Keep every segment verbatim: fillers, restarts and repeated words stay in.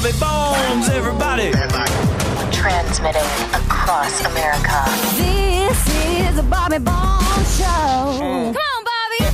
Bobby Bones, everybody. Transmitting across America. This is the Bobby Bones Show. Come on,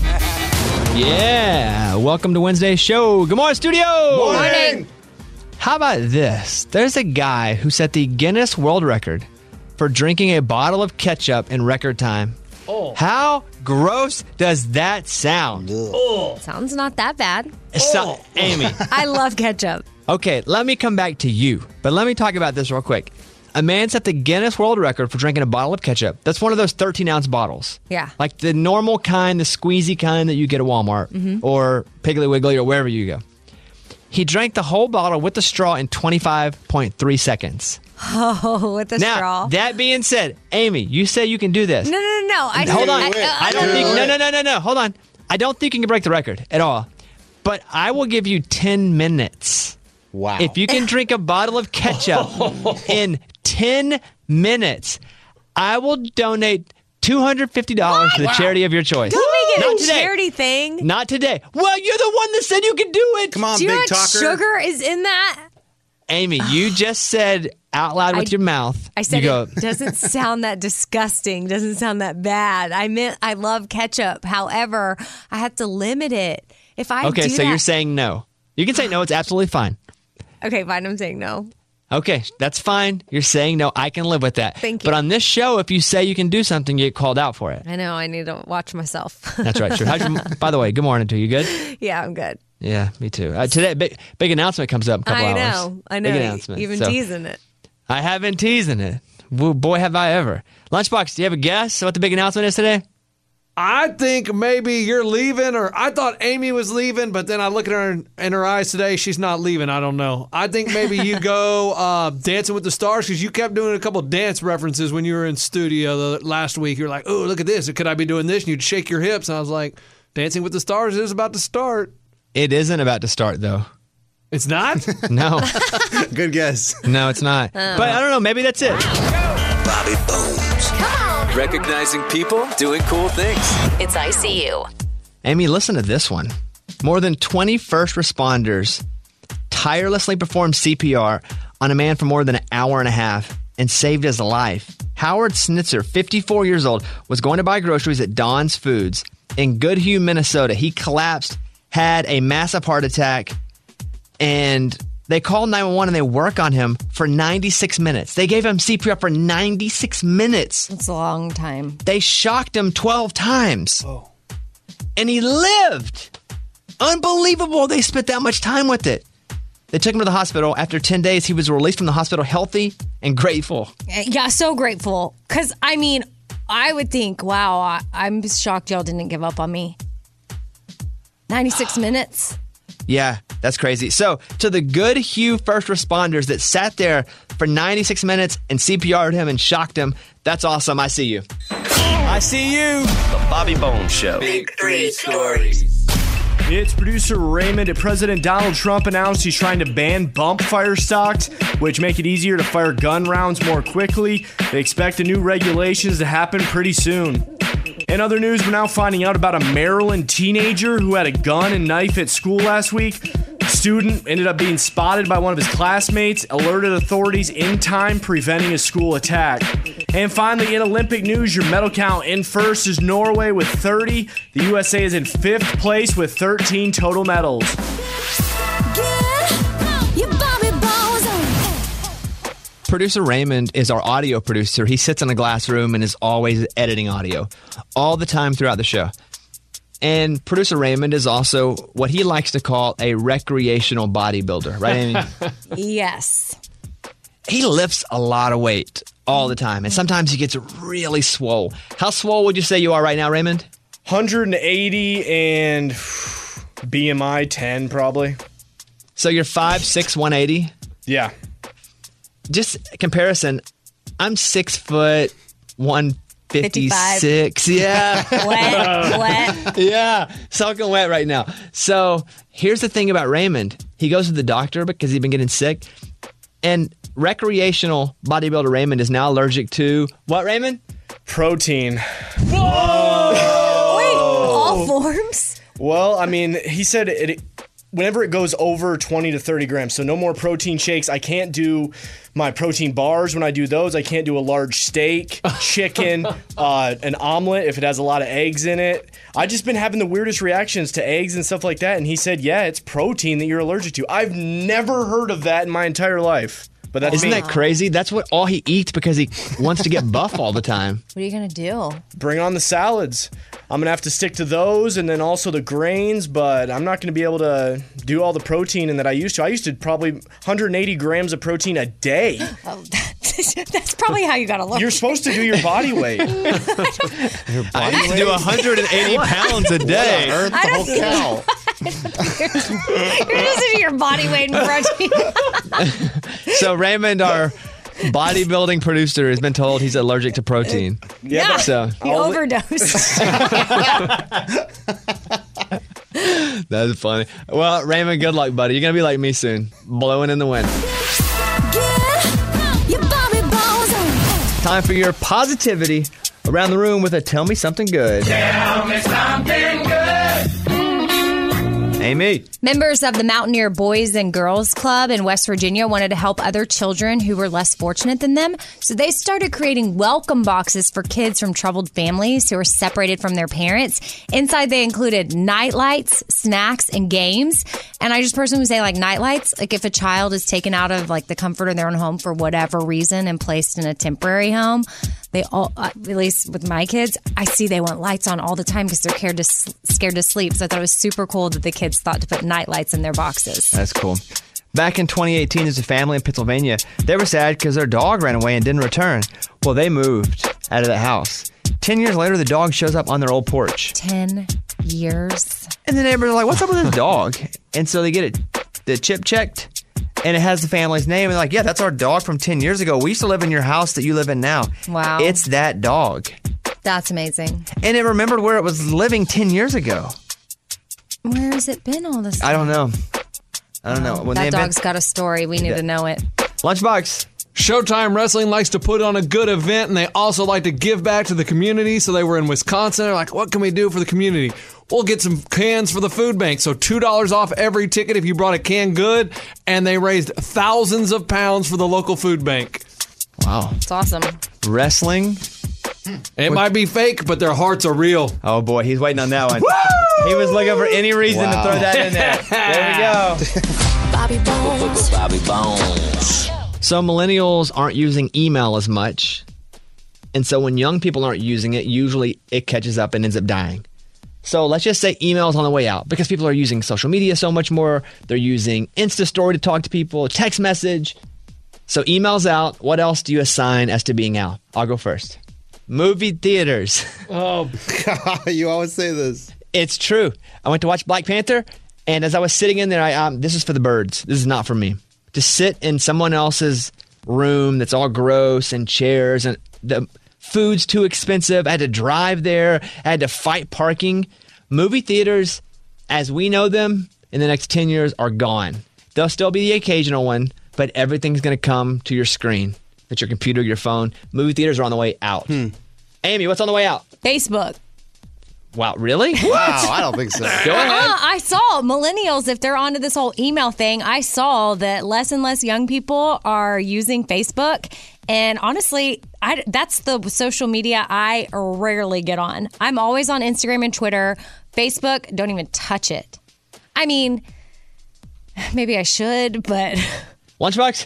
Bobby. Yeah. Welcome to Wednesday's show. Good morning, studio. Morning. How about this? There's a guy who set the Guinness World Record for drinking a bottle of ketchup in record time. Oh. How gross does that sound? Oh. Sounds not that bad. So, Amy. I love ketchup. Okay, let me come back to you. But let me talk about this real quick. A man set the Guinness World Record for drinking a bottle of ketchup. That's one of those thirteen-ounce bottles. Yeah. Like the normal kind, the squeezy kind that you get at Walmart mm-hmm. or Piggly Wiggly or wherever you go. He drank the whole bottle with the straw in twenty-five point three seconds. Oh, with the now, straw. That being said, Amy, you say you can do this. No, no, no, no. I Hold on. I, I, I don't think. No, no, no, no, no. Hold on. I don't think you can break the record at all. But I will give you ten minutes. Wow. If you can drink a bottle of ketchup in ten minutes, I will donate two hundred fifty dollars what? to the wow. charity of your choice. Don't make it Not a today. charity thing. Not today. Well, you're the one that said you could do it. Come on, do you big know talker. Sugar is in that? Amy, you just said out loud with I, your mouth. I said you go, it doesn't sound that disgusting. Doesn't sound that bad. I meant I love ketchup. However, I have to limit it. If I okay, do so that, you're saying no. You can say no. It's absolutely fine. Okay, fine. I'm saying no. Okay, that's fine. You're saying no. I can live with that. Thank you. But on this show, if you say you can do something, you get called out for it. I know. I need to watch myself. That's right. Sure. How's your, by the way, good morning to you. Good? Yeah, I'm good. Yeah, me too. Uh, today, big, big announcement comes up in a couple I know. hours. I know. Big announcement. You've been So, teasing it. I have been teasing it. Woo, boy, have I ever. Lunchbox, do you have a guess what the big announcement is today? I think maybe you're leaving, or I thought Amy was leaving, but then I look at her in, in her eyes today. She's not leaving. I don't know. I think maybe you go uh, Dancing with the Stars, because you kept doing a couple dance references when you were in studio the, last week. You were like, oh, look at this. Could I be doing this? And you'd shake your hips. And I was like, Dancing with the Stars is about to start. It isn't about to start, though. It's not? No. Good guess. No, it's not. Oh. But I don't know. Maybe that's it. Bobby Bones. Recognizing people doing cool things. It's I C U. Amy, listen to this one. More than twenty first responders tirelessly performed C P R on a man for more than an hour and a half and saved his life. Howard Snitzer, fifty-four years old, was going to buy groceries at Don's Foods in Goodhue, Minnesota. He collapsed, had a massive heart attack, and they called nine one one and they work on him for ninety-six minutes. They gave him C P R for ninety-six minutes. That's a long time. They shocked him twelve times. Oh. And he lived. Unbelievable they spent that much time with it. They took him to the hospital. After ten days, he was released from the hospital healthy and grateful. Yeah, so grateful. Because, I mean, I would think, wow, I, I'm shocked y'all didn't give up on me. ninety-six minutes. Yeah, that's crazy. So, to the Goodhue first responders that sat there for ninety-six minutes and C P R'd him and shocked him, that's awesome. I see you. I see you. The Bobby Bones Show. Big three stories. It's producer Raymond. President Donald Trump announced he's trying to ban bump fire stocks, which make it easier to fire gun rounds more quickly. They expect the new regulations to happen pretty soon. In other news, we're now finding out about a Maryland teenager who had a gun and knife at school last week. The student ended up being spotted by one of his classmates, alerted authorities in time, preventing a school attack. And finally, in Olympic news, your medal count in first is Norway with thirty. The U S A is in fifth place with thirteen total medals. Producer Raymond is our audio producer. He sits in a glass room and is always editing audio all the time throughout the show. And producer Raymond is also what he likes to call a recreational bodybuilder, right, Amy? Yes. He lifts a lot of weight all the time, and sometimes he gets really swole. How swole would you say you are right now, Raymond? one hundred eighty and B M I ten, probably. So you're five six, one eighty? Yeah. Just comparison, I'm six foot, one fifty-six. Yeah. Wet, wet. Yeah. Soaking wet right now. So here's the thing about Raymond. He goes to the doctor because he's been getting sick. And recreational bodybuilder Raymond is now allergic to what, Raymond? Protein. Whoa! Wait, all forms? Well, I mean, he said it whenever it goes over twenty to thirty grams. So no more protein shakes. I can't do my protein bars when I do those. I can't do a large steak, chicken, uh, an omelet if it has a lot of eggs in it. I've just been having the weirdest reactions to eggs and stuff like that. And he said, yeah, it's protein that you're allergic to. I've never heard of that in my entire life. But that's Isn't me. that crazy? That's what all he eats because he wants to get buff all the time. What are you going to do? Bring on the salads. I'm going to have to stick to those and then also the grains, but I'm not going to be able to do all the protein in that I used to. I used to probably one hundred eighty grams of protein a day. Oh, that's, that's probably how you got to look. You're supposed to do your body weight. I used to do one hundred eighty pounds a day. Earth, the I whole don't cow. You're just into your body weight and protein. So Raymond, our bodybuilding producer, has been told he's allergic to protein. Yeah, So he overdosed. that's funny. Well, Raymond, good luck, buddy. You're going to be like me soon, blowing in the wind. Time for your positivity around the room with a Tell Me Something Good. Tell me something good. Amy. Members of the Mountaineer Boys and Girls Club in West Virginia wanted to help other children who were less fortunate than them. So they started creating welcome boxes for kids from troubled families who were separated from their parents. Inside they included night lights, snacks, and games. And I just personally would say like night lights, like if a child is taken out of like the comfort of their own home for whatever reason and placed in a temporary home, they all, uh, at least with my kids, I see they want lights on all the time because they're scared to, scared to sleep. So I thought it was super cool that the kids thought to put night lights in their boxes. That's cool. Back in twenty eighteen, there's a family in Pennsylvania. They were sad because their dog ran away and didn't return. Well, they moved out of the house. Ten years later, the dog shows up on their old porch. Ten years. And the neighbors are like, what's up with this dog? And so they get it, the chip checked, and it has the family's name. And they're like, yeah, that's our dog from ten years ago. We used to live in your house that you live in now. Wow. It's that dog. That's amazing. And it remembered where it was living ten years ago. Where has it been all this time? I don't know. I don't know. When that they dog's invent- got a story. We need Yeah. to know it. Lunchbox. Showtime Wrestling likes to put on a good event, and they also like to give back to the community. So they were in Wisconsin. They're like, what can we do for the community? We'll get some cans for the food bank. So two dollars off every ticket if you brought a canned good. And they raised thousands of pounds for the local food bank. Wow. It's awesome. Wrestling. It might be fake, but their hearts are real. Oh, boy. He's waiting on that one. He was looking for any reason Wow. to throw that in there. There we go. Bobby Bones. Bobby Bones. So millennials aren't using email as much. And so when young people aren't using it, usually it catches up and ends up dying. So let's just say email's on the way out because people are using social media so much more. They're using Insta Story to talk to people, text message. So email's out. What else do you assign as to being out? I'll go first. Movie theaters. Oh, You always say this. It's true. I went to watch Black Panther, and as I was sitting in there, I um, this is for the birds. This is not for me. To sit in someone else's room that's all gross and chairs and the food's too expensive. I had to drive there. I had to fight parking. Movie theaters, as we know them, in the next ten years are gone. There'll still be the occasional one, but everything's going to come to your screen. At your computer, your phone. Movie theaters are on the way out. Hmm. Amy, what's on the way out? Facebook. Wow, really? Wow, I don't think so. Go ahead. Uh, I saw millennials, if they're onto this whole email thing, I saw that less and less young people are using Facebook. And honestly, I, that's the social media I rarely get on. I'm always on Instagram and Twitter. Facebook, don't even touch it. I mean, maybe I should, but Lunchbox,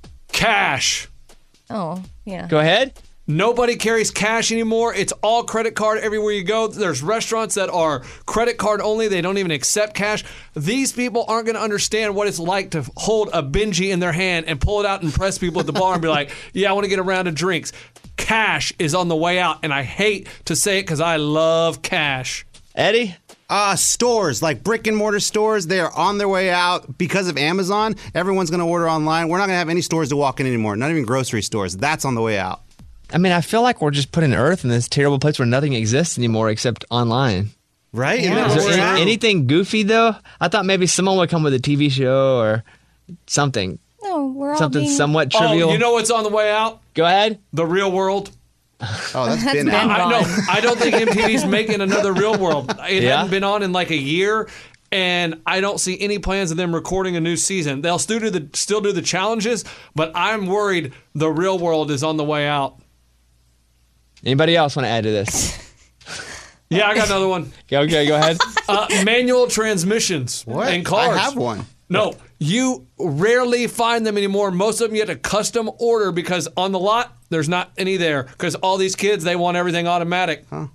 cash. oh, yeah. go ahead. Nobody carries cash anymore. It's all credit card everywhere you go. There's restaurants that are credit card only. They don't even accept cash. These people aren't going to understand what it's like to hold a Benji in their hand and pull it out and press people at the bar and be like, yeah, I want to get a round of drinks. Cash is on the way out, and I hate to say it because I love cash. Eddie? Uh, stores, like brick and mortar stores, they are on their way out because of Amazon. Everyone's going to order online. We're not going to have any stores to walk in anymore, not even grocery stores. That's on the way out. I mean, I feel like we're just putting Earth in this terrible place where nothing exists anymore except online. Right? Yeah. Isn't that Is what there we're any- at? anything goofy, though? I thought maybe someone would come with a T V show or something. No, we're all Something being... somewhat trivial. Oh, you know what's on the way out? Go ahead. The Real World. Oh, that's That's been been out. I know. I don't think M T V's making another Real World. It Yeah? hadn't been on in like a year. and I don't see any plans of them recording a new season. They'll still do the still do the challenges, but I'm worried the real world is on the way out. Anybody else want to add to this? Yeah, I got another one. Okay, go ahead. Uh, manual transmissions What? in cars. I have one. No, you rarely find them anymore. Most of them you have to custom order because on the lot, there's not any there. Because all these kids, they want everything automatic. Huh.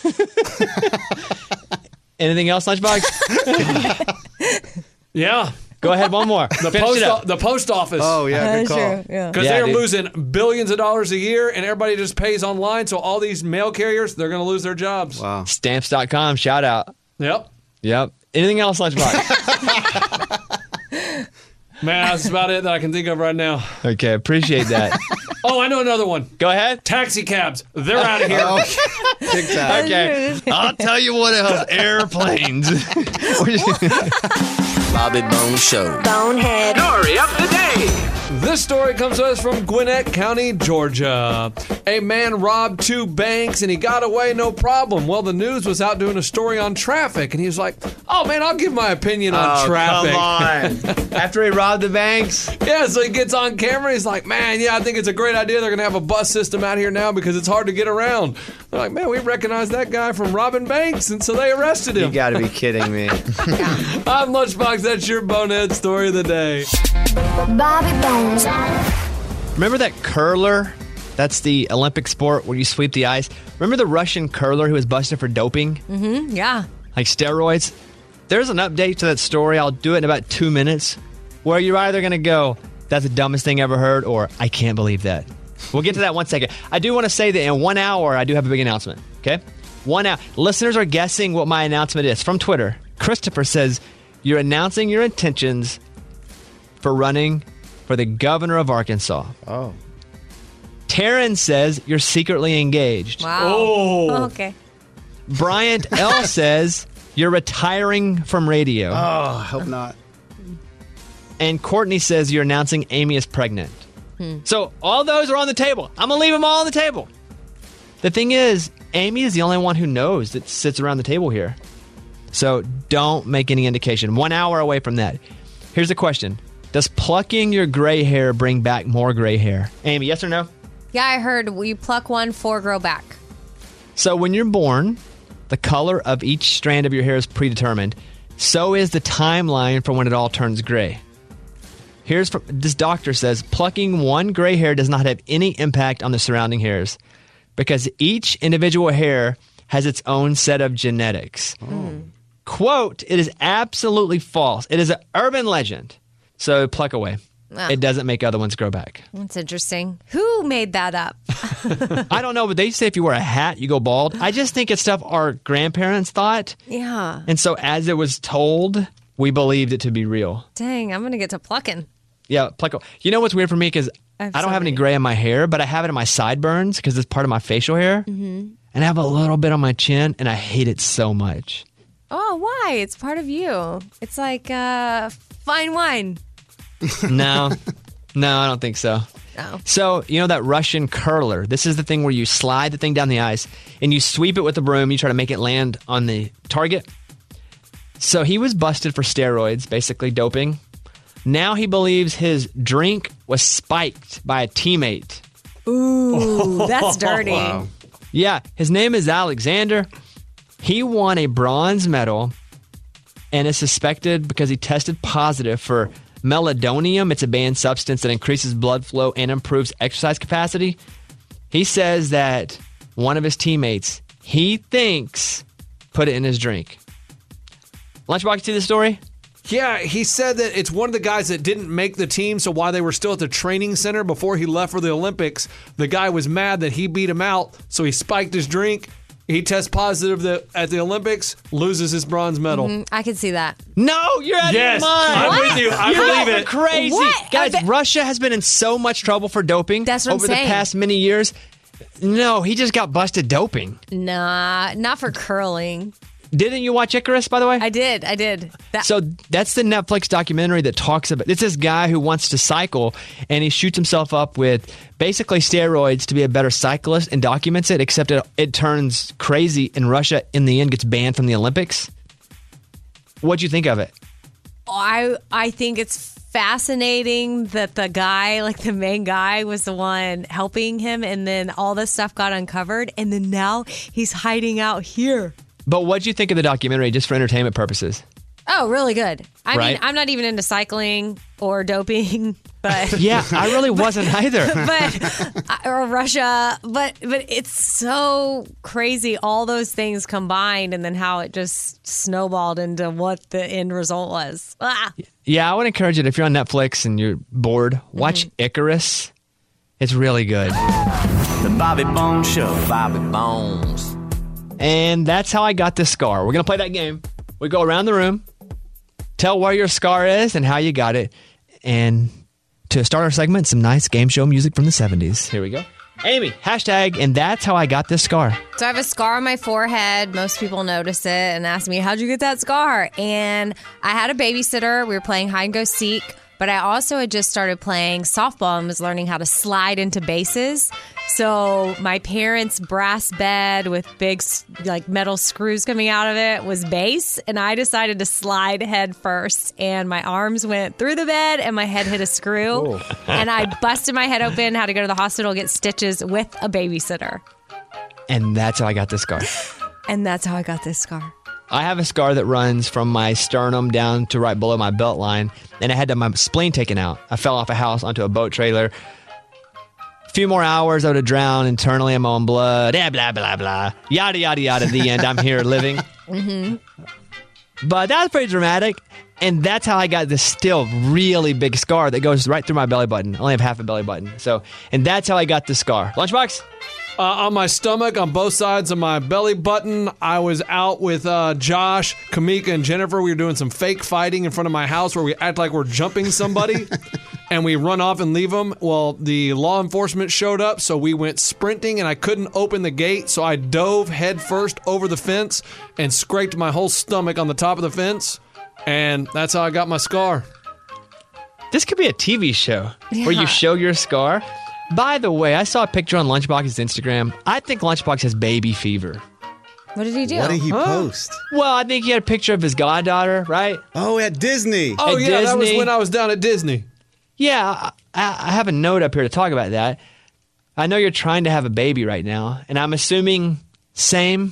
Anything else, Lunchbox? Yeah. Go ahead, one more. The Finish post, it up. o- the post office. Oh, yeah, good call. Yeah. Because Yeah, they're dude. losing billions of dollars a year and everybody just pays online. So all these mail carriers, they're going to lose their jobs. Wow. Stamps dot com, shout out. Yep. Yep. Anything else, Lunchbox? Man, that's about it that I can think of right now. Okay, appreciate that. Oh, I know another one. Go ahead. Taxi cabs. They're out of here. Oh, big time. Okay. I'll tell you what else. Airplanes. Bobby Bone Show. Bonehead. Story of the day. This story comes to us from Gwinnett County, Georgia. A man robbed two banks and he got away no problem. Well, the news was out doing a story on traffic and he was like, oh man, I'll give my opinion on Oh, traffic. come on. After he robbed the banks? Yeah, so he gets on camera. He's like, man, yeah, I think it's a great idea. They're going to have a bus system out here now because it's hard to get around. They're like, man, we recognize that guy from robbing banks. And so they arrested him. You gotta be kidding me. I'm Lunchbox. That's your bonehead story of the day. Bobby Bones. Remember that curler? That's the Olympic sport where you sweep the ice. Remember the Russian curler who was busted for doping? Mm-hmm. Yeah. Like steroids? There's an update to that story. I'll do it in about two minutes. Where you're either going to go, that's the dumbest thing ever heard, or I can't believe that. We'll get to that in one second. I do want to say that in one hour, I do have a big announcement. Okay? One hour. Listeners are guessing what my announcement is from Twitter. Christopher says, you're announcing your intentions for running for the governor of Arkansas. Oh. Taryn says you're secretly engaged. Wow. Oh. Okay. Bryant L says you're retiring from radio. Oh, I hope not. And Courtney says you're announcing Amy is pregnant. Hmm. So all those are on the table. I'm going to leave them all on the table. The thing is, Amy is the only one who knows that sits around the table here. So don't make any indication. One hour away from that. Here's the question. Does plucking your gray hair bring back more gray hair? Amy, yes or no? Yeah, I heard we pluck one, four grow back. So when you're born, the color of each strand of your hair is predetermined. So is the timeline for when it all turns gray. Here's from, this doctor says plucking one gray hair does not have any impact on the surrounding hairs because each individual hair has its own set of genetics. Oh. Quote, it is absolutely false. It is an urban legend. So pluck away. Ah. It doesn't make other ones grow back. That's interesting. Who made that up? I don't know, but they say if you wear a hat, you go bald. I just think it's stuff our grandparents thought. Yeah. And so as it was told, we believed it to be real. Dang, I'm going to get to plucking. Yeah, pluck. You know what's weird for me? Because I I, have don't so have any many. gray in my hair, but I have it in my sideburns because it's part of my facial hair. Mm-hmm. And I have a little bit on my chin, and I hate it so much. Oh, why? It's part of you. It's like uh, fine wine. No, no, I don't think so. Oh. So, you know that Russian curler? This is the thing where you slide the thing down the ice and you sweep it with a broom. You try to make it land on the target. So he was busted for steroids, basically doping. Now he believes his drink was spiked by a teammate. Ooh, that's dirty. Wow. Yeah, his name is Alexander. He won a bronze medal and is suspected because he tested positive for meldonium. It's a banned substance that increases blood flow and improves exercise capacity. He says that one of his teammates, he thinks, put it in his drink. Lunchbox, see the story? Yeah, he said that it's one of the guys that didn't make the team, so while they were still at the training center before he left for the Olympics, the guy was mad that he beat him out, so he spiked his drink. He tests positive that at the Olympics, loses his bronze medal. Mm, I could see that. No, you're out Yes, of your mind. I'm What? with you. I You believe guys are it. crazy. What? Guys, I bet- Russia has been in so much trouble for doping That's what I'm over saying. the past many years. No, he just got busted doping. Nah, not for curling. Didn't you watch Icarus, by the way? I did. I did. That, So that's the Netflix documentary that talks about it's this guy who wants to cycle and he shoots himself up with basically steroids to be a better cyclist and documents it, except it, it turns crazy in Russia in the end, gets banned from the Olympics. What'd you think of it? I I think it's fascinating that the guy, like the main guy, was the one helping him, and then all this stuff got uncovered, and then now he's hiding out here. But what'd you think of the documentary, just for entertainment purposes? Oh, really good. I Right? mean, I'm not even into cycling or doping, but Yeah, I really wasn't either. but or Russia, but but it's so crazy, all those things combined, and then how it just snowballed into what the end result was. Ah. Yeah, I would encourage it if you're on Netflix and you're bored. Watch Icarus. It's really good. The Bobby Bones Show. Bobby Bones. And that's how I got this scar. We're going to play that game. We go around the room, tell where your scar is and how you got it. And to start our segment, some nice game show music from the seventies. Here we go. Amy, hashtag, and that's how I got this scar. So I have a scar on my forehead. Most people notice it and ask me, how'd you get that scar? And I had a babysitter. We were playing hide and go seek, but I also had just started playing softball and was learning how to slide into bases. So my parents' brass bed with big like metal screws coming out of it was base, and I decided to slide head first, and my arms went through the bed and my head hit a screw, and I busted my head open, had to go to the hospital, get stitches with a babysitter. And that's how I got this scar. And that's how I got this scar. I have a scar that runs from my sternum down to right below my belt line, and I had my spleen taken out. I fell off a house onto a boat trailer. A few more hours, I would have drowned internally in my own blood. Yeah, blah, blah, blah. Yada, yada, yada. The end. I'm here living. Mm-hmm. But that was pretty dramatic, and that's how I got this still really big scar that goes right through my belly button. I only have half a belly button. So, and that's how I got the scar. Lunchbox? Uh, on my stomach, on both sides of my belly button, I was out with uh, Josh, Kamika, and Jennifer. We were doing some fake fighting in front of my house where we act like we're jumping somebody, and we run off and leave them. Well, the law enforcement showed up, so we went sprinting, and I couldn't open the gate, so I dove head first over the fence and scraped my whole stomach on the top of the fence, and that's how I got my scar. This could be a T V show where you Yeah. show your scar. By the way, I saw a picture on Lunchbox's Instagram. I think Lunchbox has baby fever. What did he do? What did he Huh? post? Well, I think he had a picture of his goddaughter, right? Oh, at Disney. Oh, At yeah, that was Disney. when I was down at Disney. Yeah, I, I have a note up here to talk about that. I know you're trying to have a baby right now, and I'm assuming same.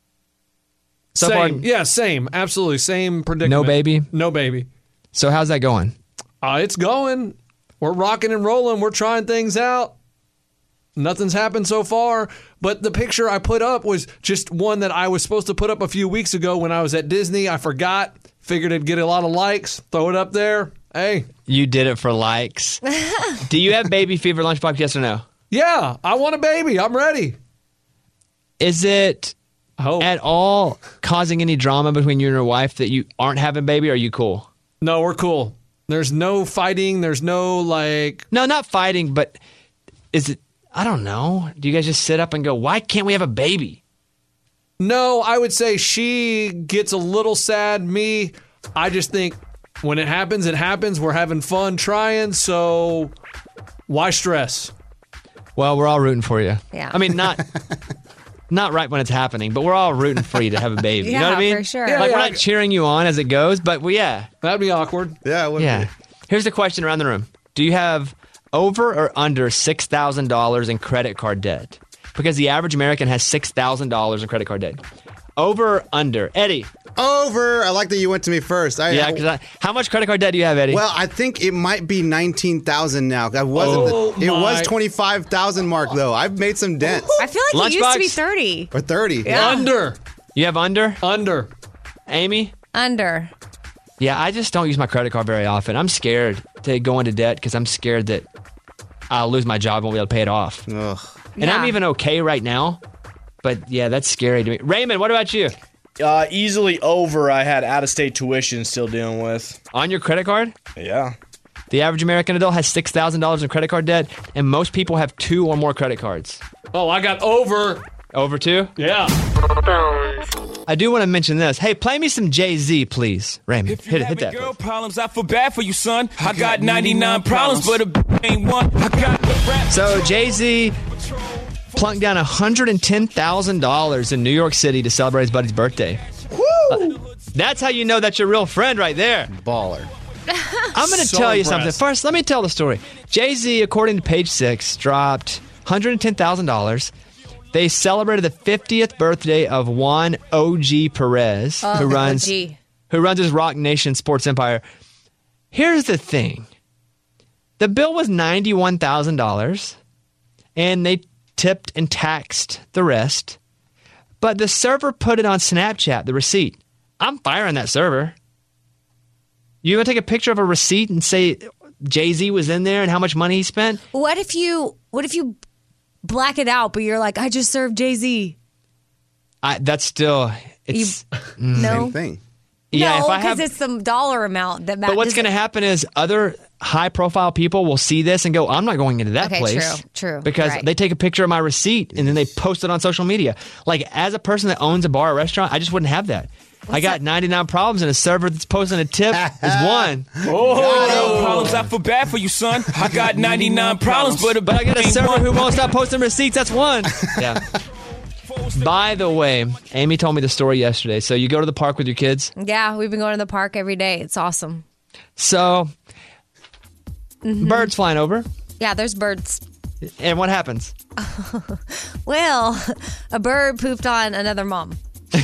So far- Same. Yeah, same. Absolutely. Same predicament. No baby? No baby. So how's that going? Uh, it's going. We're rocking and rolling. We're trying things out. Nothing's happened so far. But the picture I put up was just one that I was supposed to put up a few weeks ago when I was at Disney. I forgot. Figured it'd get a lot of likes. Throw it up there. Hey. You did it for likes. Do you have baby fever, Lunchbox, yes or no? Yeah, I want a baby. I'm ready. Is it Oh. at all causing any drama between you and your wife that you aren't having a baby, or are you cool? No, we're cool. There's no fighting. There's no, like... No, not fighting, but is it, I don't know. Do you guys just sit up and go, why can't we have a baby? No, I would say she gets a little sad. Me, I just think when it happens, it happens. We're having fun trying, so why stress? Well, we're all rooting for you. Yeah. I mean, not not right when it's happening, but we're all rooting for you to have a baby. you know Yeah, what I mean? for sure. Yeah, Like, yeah, we're I- not cheering you on as it goes, but we, yeah. That'd be awkward. Yeah, it would Yeah. be. Here's the question around the room. Do you have over or under six thousand dollars in credit card debt? Because the average American has six thousand dollars in credit card debt. Over or under? Eddie. Over. I like that you went to me first. I, Yeah, I- because how much credit card debt do you have, Eddie? well, I think it might be nineteen thousand now. I wasn't. Oh, the, it was my. twenty-five thousand mark though. I've made some dents. I feel like it used to be Lunchbox? thirty. Or thirty. Yeah. Under. you have under? Under. Amy? Under. Yeah, I just don't use my credit card very often. I'm scared to go into debt because I'm scared that I'll lose my job and won't be able to pay it off. Ugh. And I'm Yeah. even okay right now, but yeah, that's scary to me. Raymond, what about you? Uh, easily over. I had out-of-state tuition still dealing with. On your credit card? Yeah. The average American adult has six thousand dollars in credit card debt, and most people have two or more credit cards. Oh, I got over. Over two? Yeah. I do want to mention this. Hey, play me some Jay-Z, please. Raymond, If you hit, it, hit having that. girl please. problems, I feel bad for you, son. I got ninety-nine problems, but a b- ain't one. I got the rap. So Jay-Z plunked down one hundred ten thousand dollars in New York City to celebrate his buddy's birthday. Uh, That's how you know that's your real friend right there. Baller. I'm going to So tell you impressed. something. First, let me tell the story. Jay-Z, according to Page Six, dropped one hundred ten thousand dollars. They celebrated the fiftieth birthday of Juan O G Perez, Oh, who runs O G. who runs his Rock Nation sports empire. Here's the thing. The bill was ninety-one thousand dollars, and they tipped and taxed the rest. But the server put it on Snapchat, the receipt. I'm firing that server. You want to take a picture of a receipt and say Jay-Z was in there and how much money he spent? What if you what if you black it out, but you're like, I just served Jay-Z? I, that's still it's No. Same thing. yeah. no, if I because have, it's the dollar amount that matters. but what's going to happen is other high-profile people will see this and go, "I'm not going into that Okay, place." true, true, Because right. they take a picture of my receipt and then they post it on social media. Like as a person that owns a bar or restaurant, I just wouldn't have that. I got ninety-nine problems and a server that's posting a tip is one. Oh, problems, I feel bad for you, son. I got ninety-nine problems, but, But I got a ain't server one. who won't stop posting receipts. That's one. Yeah. By the way, Amy told me the story yesterday. So you go to the park with your kids. Yeah, we've been going to the park every day. It's awesome. So Mm-hmm. birds flying over. Yeah, there's birds. And what happens? Well, a bird pooped on another mom. And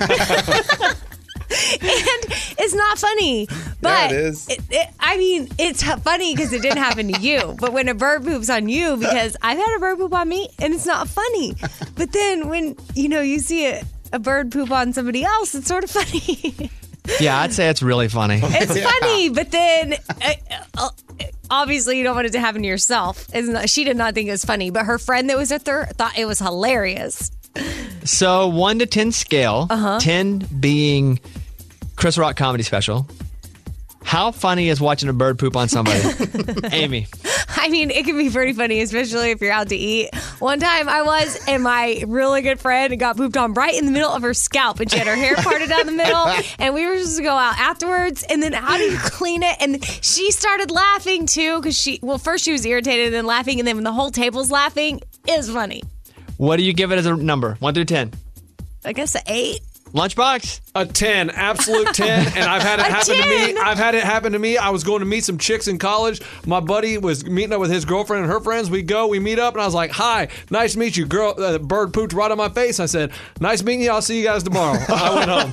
it's not funny, but it is. It, it, I mean, it's h- funny because it didn't happen to you. But when a bird poops on you, because I've had a bird poop on me, and it's not funny. But then when you know you see a, a bird poop on somebody else, it's sort of funny. Yeah, I'd say it's really funny. It's funny, but then uh, uh, obviously you don't want it to happen to yourself. It's not, she did not think it was funny, but her friend that was with her thought it was hilarious. So one to ten scale, Uh-huh. ten being Chris Rock comedy special. How funny is watching a bird poop on somebody? Amy. I mean, it can be pretty funny, especially if you're out to eat. One time I was, and my really good friend got pooped on right in the middle of her scalp, and she had her hair parted down the middle, and we were supposed to go out afterwards, and then how do you clean it? And she started laughing too, because she, well, first she was irritated and then laughing, and then when the whole table's laughing, it was funny. What do you give it as a number? one through ten. I guess an eight. Lunchbox? A ten, absolute ten, and I've had it A happen to me. ten. I've had it happen to me. I was going to meet some chicks in college. My buddy was meeting up with his girlfriend and her friends. We go, we meet up, and I was like, "Hi, nice to meet you." Girl, uh, the bird pooped right on my face. I said, "Nice meeting you. I'll see you guys tomorrow." I went home.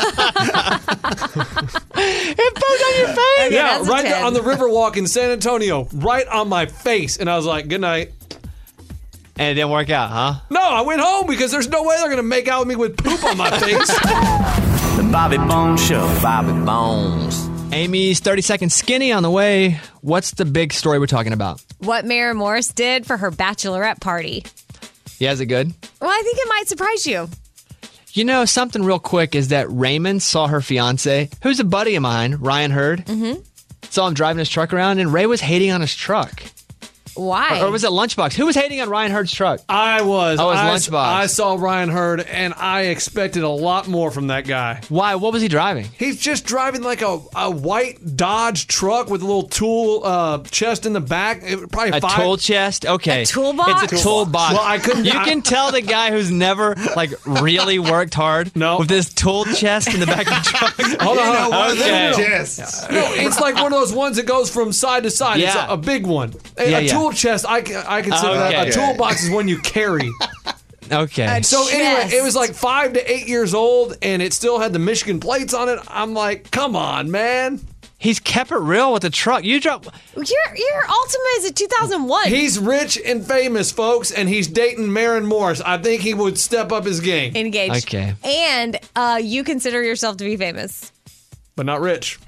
It pooped on your face? Okay, Yeah, that's a right ten. on the Riverwalk in San Antonio, right on my face, and I was like, "Good night." And it didn't work out, huh? No, I went home because there's no way they're gonna make out with me with poop on my face. The Bobby Bones Show. Bobby Bones. Amy's thirty second skinny on the way. What's the big story we're talking about? What Maren Morris did for her bachelorette party. Yeah, is it good? Well, I think it might surprise you. You know, something real quick is that Raymond saw her fiance, who's a buddy of mine, Ryan Hurd. Mm-hmm. Saw him driving his truck around, and Ray was hating on his truck. Why? Or, or was it Lunchbox? Who was hating on Ryan Hurd's truck? I was. Oh, it was I, Lunchbox. I saw Ryan Hurd, and I expected a lot more from that guy. Why? What was he driving? He's just driving like a, a white Dodge truck with a little tool uh, chest in the back. It, probably A five. tool chest? Okay. A toolbox? It's a toolbox. Well, I couldn't- You I- can tell the guy who's never, like, really worked hard No. with this tool chest in the back of the truck. Hold on, hold on. One of them Okay. chests. No, it's like one of those ones that goes from side to side. It's Yeah. a, a big one. A, Yeah, a yeah. tool chest, I, can- I consider that. Okay. A toolbox is one you carry. Okay. So anyway, Chest. it was like five to eight years old, and it still had the Michigan plates on it. I'm like, come on, man. He's kept it real with the truck. You drop. Your your Altima is a two thousand one. He's rich and famous, folks, and he's dating Maren Morris. I think he would step up his game, engaged. Okay. And uh, you consider yourself to be famous. but not rich.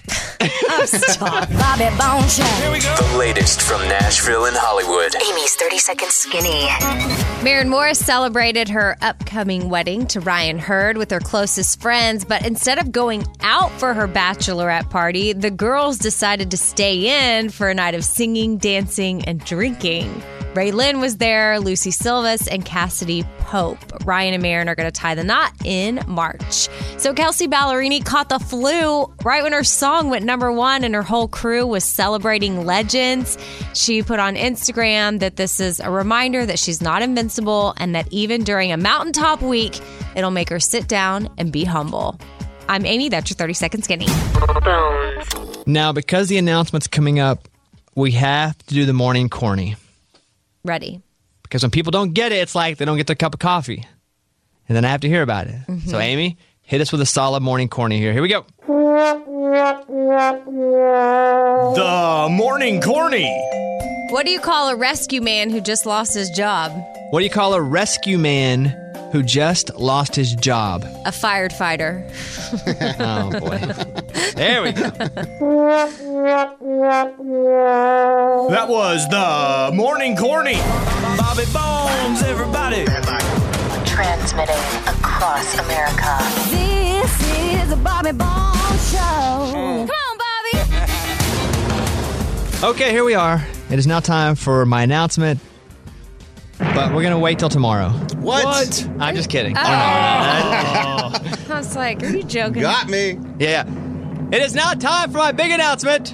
Bobby Bones Show. Here we go. The latest from Nashville and Hollywood. Amy's thirty second skinny. Maren Morris celebrated her upcoming wedding to Ryan Hurd with her closest friends, but instead of going out for her bachelorette party, the girls decided to stay in for a night of singing, dancing, and drinking. Ray Lynn was there, Lucy Silvas, and Cassidy Pope. Ryan and Maren are going to tie the knot in March. So Kelsey Ballerini caught the flu right when her song went number one and her whole crew was celebrating legends. She put on Instagram that this is a reminder that she's not invincible and that even during a mountaintop week, it'll make her sit down and be humble. I'm Amy. That's your thirty second skinny. Now, because the announcement's coming up, we have to do the morning corny. Ready. Because when people don't get it, it's like they don't get their cup of coffee. And then I have to hear about it. Mm-hmm. So, Amy, hit us with a solid morning corny here. Here we go. The morning corny. What do you call a rescue man who just lost his job? What do you call a rescue man who just lost his job? A fired fighter. Oh, boy. There we go. That was the morning corny. Bobby Bones, everybody. Transmitting across America. This is the Bobby Bones Show. Come on, Bobby. Okay, here we are. It is now time for my announcement. But we're going to wait till tomorrow. What? What? I'm just kidding. Oh. I was like, are you joking? Got me. Yeah. It is now time for my big announcement.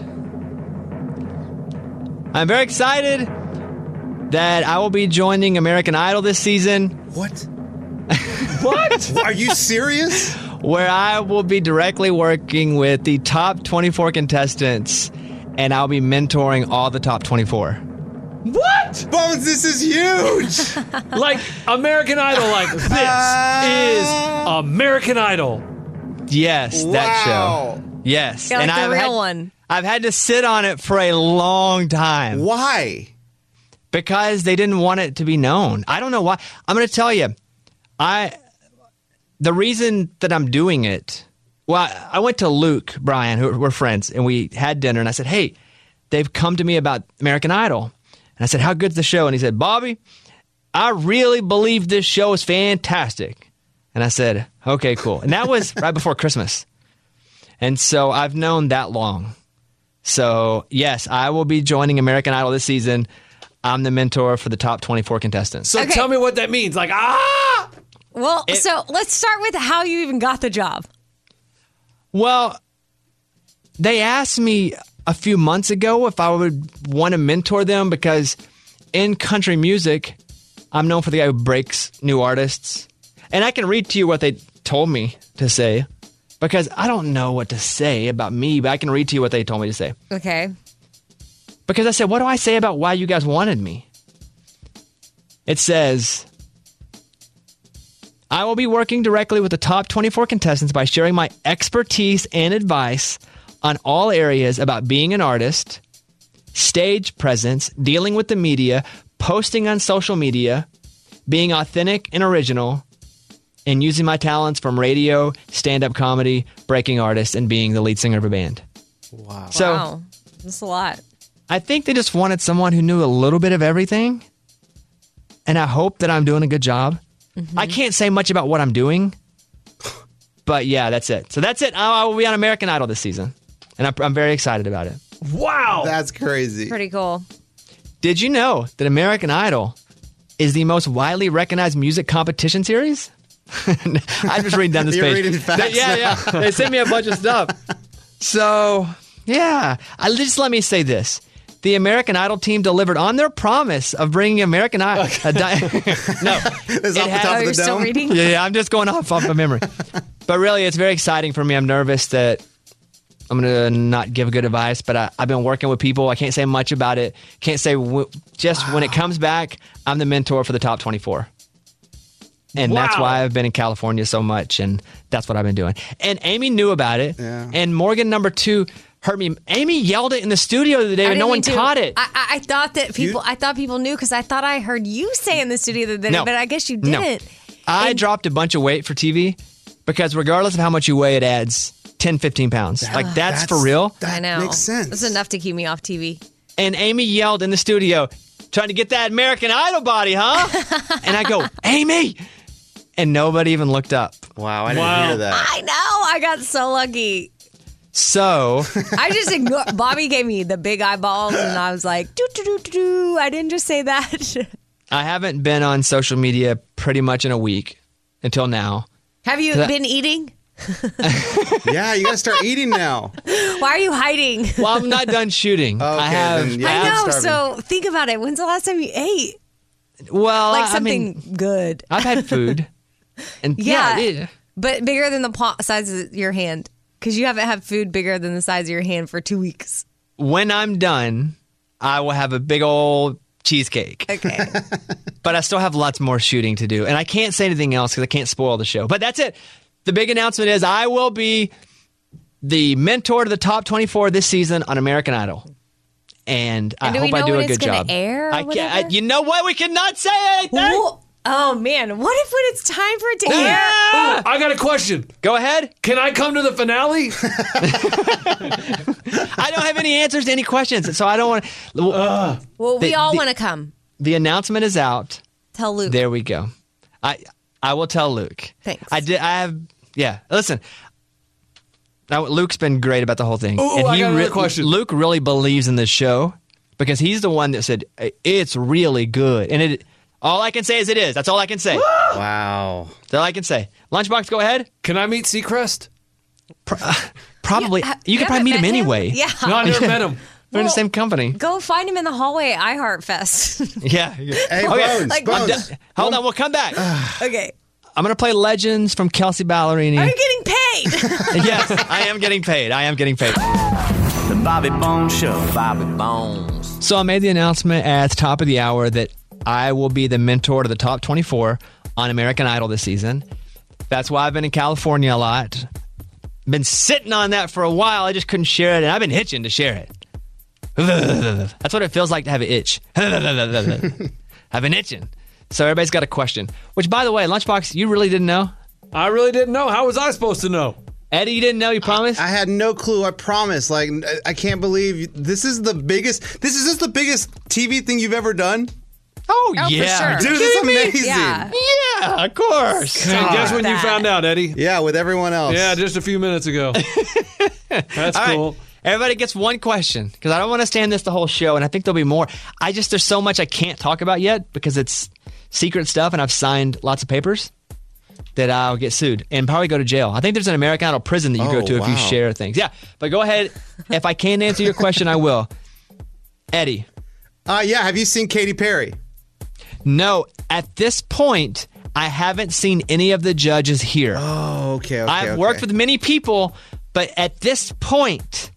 I'm very excited that I will be joining American Idol this season. What? What? Are you serious? Where I will be directly working with the top twenty-four contestants, and I'll be mentoring all the top twenty-four. What? Bones, this is huge. Like American Idol, like this is American Idol. Yes, that Wow. show. Yes. Yeah, like and the I've real had, one. I've had to sit on it for a long time. Why? Because they didn't want it to be known. I don't know why. I'm going to tell you. I the reason that I'm doing it. Well, I went to Luke Bryan, who we're friends, and we had dinner, and I said, "Hey, they've come to me about American Idol." And I said, "How good's the show?" And he said, "Bobby, I really believe this show is fantastic." And I said, "Okay, cool." And that was right before Christmas. And so I've known that long. So, yes, I will be joining American Idol this season. I'm the mentor for the top twenty-four contestants. So Okay. tell me what that means. Like, ah! Well, It- so let's start with how you even got the job. Well, they asked me a few months ago if I would want to mentor them because in country music, I'm known for the guy who breaks new artists. And I can read to you what they told me to say because I don't know what to say about me, but I can read to you what they told me to say. Okay. Because I said, what do I say about why you guys wanted me? It says, I will be working directly with the top twenty-four contestants by sharing my expertise and advice on all areas about being an artist, stage presence, dealing with the media, posting on social media, being authentic and original, and using my talents from radio, stand-up comedy, breaking artists, and being the lead singer of a band. Wow. So Wow. That's a lot. I think they just wanted someone who knew a little bit of everything. And I hope that I'm doing a good job. Mm-hmm. I can't say much about what I'm doing. But yeah, that's it. So that's it. I I will be on American Idol this season. And I'm, I'm very excited about it. Wow. That's crazy. Pretty cool. Did you know that American Idol is the most widely recognized music competition series? I'm just reading down this You're page. reading facts They- yeah, now. yeah. They sent me a bunch of stuff. So, yeah. I, just let me say this. The American Idol team delivered on their promise of bringing American Idol. a di- no. It's It off the had- top Oh, of you're the still dome. reading? Yeah, yeah, I'm just going off off of memory. But really, it's very exciting for me. I'm nervous that I'm going to not give good advice, but I, I've been working with people. I can't say much about it. Can't say w- just when it comes back, I'm the mentor for the top twenty-four. And that's Wow. why I've been in California so much, and that's what I've been doing. And Amy knew about it. Yeah. And Morgan, number two, heard me. Amy yelled it in the studio the other day, I but no didn't one mean to. taught it. I, I, I thought that people. I thought people knew because I thought I heard you say in the studio the other day, No. but I guess you No. didn't. I And- dropped a bunch of weight for T V because regardless of how much you weigh, it adds ten, fifteen pounds. Like, that's, for real. That I know. makes sense. That's enough to keep me off T V. And Amy yelled in the studio, trying to get that American Idol body, huh? And I go, Amy! And nobody even looked up. Wow, I didn't Wow. hear that. I know. I got so lucky. So, I just ignored. Bobby gave me the big eyeballs, and I was like, doo doo doo doo doo. I didn't just say that. I haven't been on social media pretty much in a week until now. Have you That- been eating? Yeah, you gotta start eating now. Why are you hiding? Well, I'm not done shooting. Okay, I have. then, yeah. I I have- know. starving. So think about it. When's the last time you ate? Well, Like I something mean, good. I've had food. And Yeah. yeah, yeah. But bigger than the paw- size of your hand. Because you haven't had food bigger than the size of your hand for two weeks. When I'm done, I will have a big old cheesecake. Okay. But I still have lots more shooting to do. And I can't say anything else because I can't spoil the show. But that's it. The big announcement is I will be the mentor to the top twenty-four this season on American Idol. And, And do I we hope I know do when a it's good gonna job. air or I can't, I, whatever? you know what? We cannot say anything. Whoa. Oh, man. What if when it's time for it to air? Ah! I got a question. Go ahead. Can I come to the finale? I don't have any answers to any questions, so I don't want to. Uh, Well, we the- all the- want to come. The announcement is out. Tell Luke. There we go. I I will tell Luke. Thanks. I did. I have. Yeah. Listen. Now Luke's been great about the whole thing. Ooh, I got another question. Luke really believes in this show because he's the one that said it's really good, and it. All I can say is it is. That's all I can say. Wow. That's all I can say. Lunchbox, go ahead. Can I meet Seacrest? Probably. Yeah, you you could probably haven't meet him met him? anyway. Yeah. No, I never met him. They're in the Well- same company. Go find him in the hallway at iHeartFest. Yeah. Hey, Okay. Bones, Like- Bones. I'm done. Hold on. We'll come back. Okay. I'm going to play Legends from Kelsey Ballerini. Are you getting paid? Yes, I am getting paid. I am getting paid. The Bobby Bones Show. Bobby Bones. So I made the announcement at the top of the hour that I will be the mentor to the top twenty-four on American Idol this season. That's why I've been in California a lot. Been sitting on that for a while. I just couldn't share it, and I've been itching to share it. That's what it feels like to have an itch. I've been itching. So everybody's got a question. Which, by the way, Lunchbox, you really didn't know? I really didn't know. How was I supposed to know? Eddie, you didn't know? You promised? I had no clue. I promise. Like, I can't believe this is the biggest. This is just the biggest T V thing you've ever done. Oh, Oh, for yeah. sure. Are you Dude, kidding it's me? amazing. Yeah. Yeah, of course. And guess when you that. found out, Eddie? Yeah, with everyone else. Yeah, just a few minutes ago. That's All right. cool. Everybody gets one question because I don't want to stand this the whole show, and I think there'll be more. I just, there's so much I can't talk about yet because it's secret stuff, and I've signed lots of papers that I'll get sued and probably go to jail. I think there's an American Idol prison that you go Oh, to if you wow. share things. Yeah, but go ahead. If I can't answer your question, I will. Eddie, Uh, yeah. Have you seen Katy Perry? no, at this point, I haven't seen any of the judges here. Oh, okay. okay I've okay. worked with many people, but at this point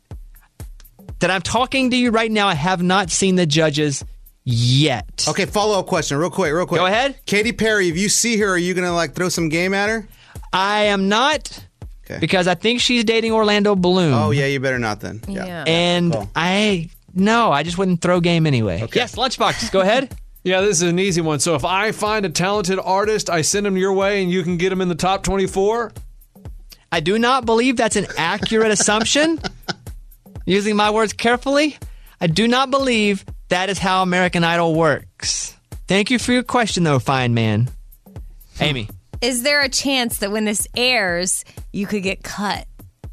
that I'm talking to you right now, I have not seen the judges yet. Okay, follow up question, real quick, real quick. Go ahead. Katy Perry, if you see her, are you gonna like throw some game at her? I am not Okay. because I think she's dating Orlando Bloom. Oh yeah, you better not then. Yeah. And Cool. I, no, I just wouldn't throw game anyway. Yes, Lunchbox, go ahead. Yeah, this is an easy one. So if I find a talented artist, I send him your way and you can get him in the top twenty-four? I do not believe that's an accurate assumption. Using my words carefully, I do not believe that is how American Idol works. Thank you for your question, though, fine man. Amy. Is there a chance that when this airs, you could get cut?